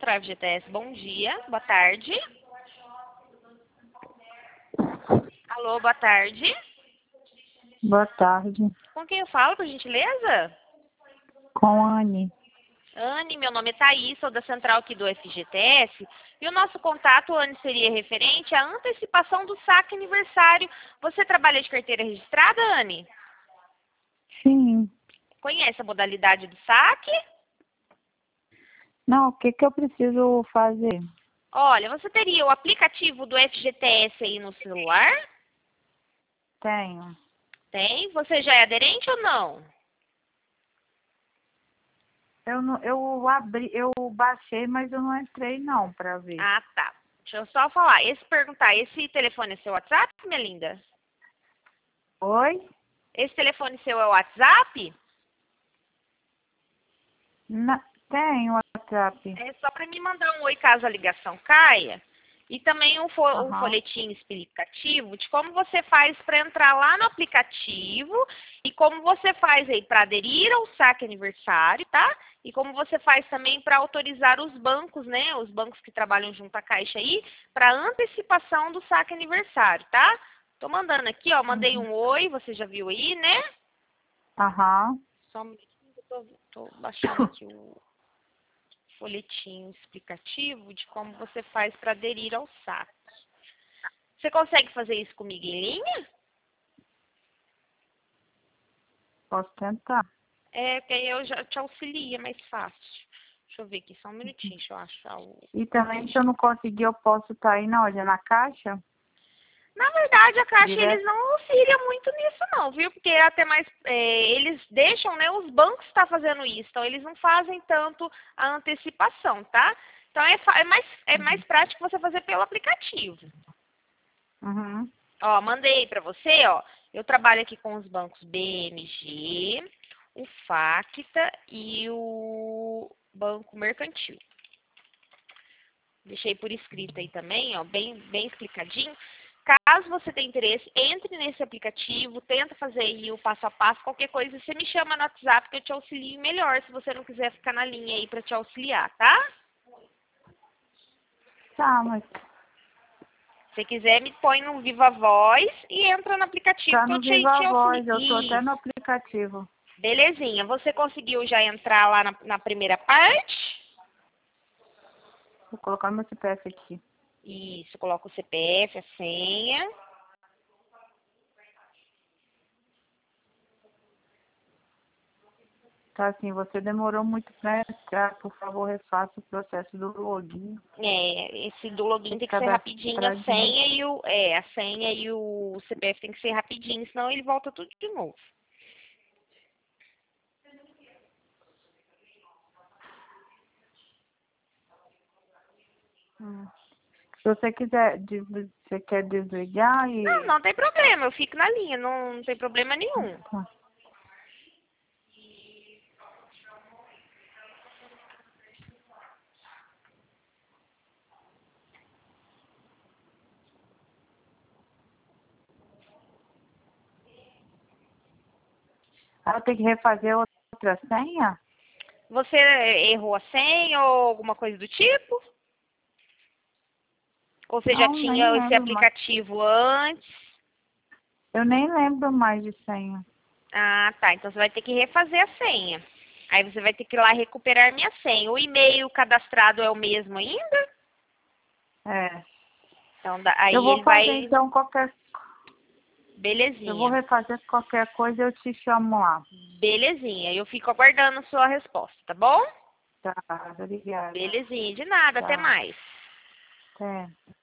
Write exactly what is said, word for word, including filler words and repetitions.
Central F G T S, bom dia, boa tarde. Alô, boa tarde. Boa tarde. Com quem eu falo, por gentileza? Com a Anne. Anne, meu nome é Thaís, sou da Central aqui do F G T S. E o nosso contato, Anne, seria referente à antecipação do saque aniversário. Você trabalha de carteira registrada, Anne? Sim. Conhece a modalidade do saque? Não, o que que eu preciso fazer? Olha, você teria o aplicativo do F G T S aí no celular? Tenho. Tem. Você já é aderente ou não? Eu, não, eu abri, eu baixei, mas eu não entrei não pra ver. Ah, tá. Deixa eu só falar. Esse perguntar, esse telefone é seu WhatsApp, minha linda? Oi? Esse telefone seu é o WhatsApp? Na, tenho WhatsApp. É só para me mandar um oi caso a ligação caia. E também um, fo um Aham. folhetinho explicativo de como você faz para entrar lá no aplicativo e como você faz aí para aderir ao saque aniversário, tá? E como você faz também para autorizar os bancos, né? Os bancos que trabalham junto à Caixa aí, para antecipação do saque aniversário, tá? Tô mandando aqui, ó. Mandei Uhum. um oi, você já viu aí, né? Aham. Só um minutinho que eu tô, tô baixando aqui o folhetinho explicativo de como você faz para aderir ao saque. Você consegue fazer isso comigo em linha? Posso tentar. É, que aí eu já te auxilio, é mais fácil. Deixa eu ver aqui, só um minutinho, deixa eu achar o E também, se eu não conseguir, eu posso estar aí na onde? Na caixa? Na verdade, a Caixa, eles Direto? não auxiliam muito nisso não, viu? Porque é até mais, é, eles deixam, né, os bancos estar fazendo isso. Então, eles não fazem tanto a antecipação, tá? Então, é, fa- é mais, é mais prático você fazer pelo aplicativo. Uhum. Ó, mandei para você, ó. Eu trabalho aqui com os bancos B M G, o Facta e o Banco Mercantil. Deixei por escrito aí também, ó, bem, bem explicadinho. Caso você tenha interesse, entre nesse aplicativo, tenta fazer aí o passo a passo, qualquer coisa, você me chama no WhatsApp que eu te auxilio melhor, se você não quiser ficar na linha aí para te auxiliar, tá? Tá, mas Se quiser, me põe no Viva Voz e entra no aplicativo tá que eu no te, Viva te auxilio. Voz, eu tô até no Isso. aplicativo. Belezinha. Você conseguiu já entrar lá na, na primeira parte? Vou colocar meu C P F aqui. Isso, coloca o C P F, a senha. Tá assim, você demorou muito pra entrar, por favor, refaça o processo do login. É, esse do login Tem que tem que ser rapidinho, a cadastrar de novo. senha e o, é, a senha e o C P F tem que ser rapidinho, senão ele volta tudo de novo. Hum. Se você quiser, des- você quer desligar Não, e... não tem problema, eu fico na linha, não, não tem problema nenhum. Tá. Ah, eu tenho que refazer outra senha? Você errou a senha ou alguma coisa do tipo? Ou você já Não, nem tinha esse lembro mais. aplicativo antes? Eu nem lembro mais de senha. Ah, tá. Então você vai ter que refazer a senha. Aí você vai ter que ir lá recuperar minha senha. O e-mail cadastrado é o mesmo ainda? É. Então da- Eu aí vou ele fazer vai. então qualquer... Eu vou Belezinha. refazer qualquer coisa e eu te chamo lá. Belezinha. Eu fico aguardando a sua resposta, tá bom? Tá, obrigada. Belezinha. De nada. Até Tchau. mais. Até.